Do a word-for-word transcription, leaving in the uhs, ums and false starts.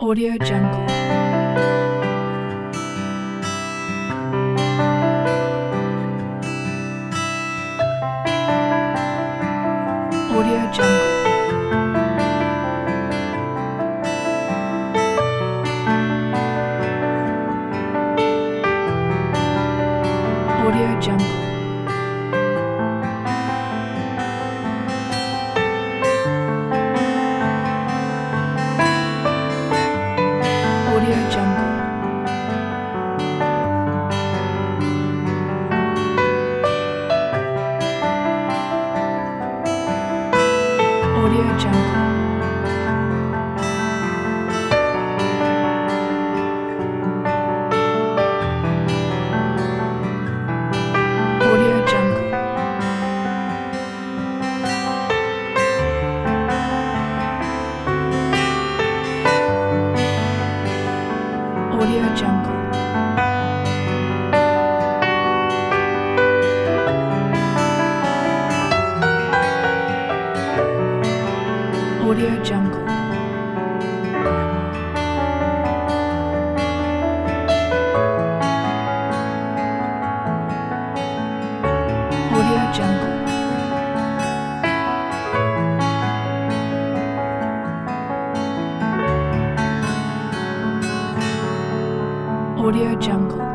Audio Jungle. Audio Jungle. Audio Jungle. Audio Jungle. Audio Jungle. Audio Jungle. Audio Jungle. Audio Jungle. Audio Jungle. Audio Jungle.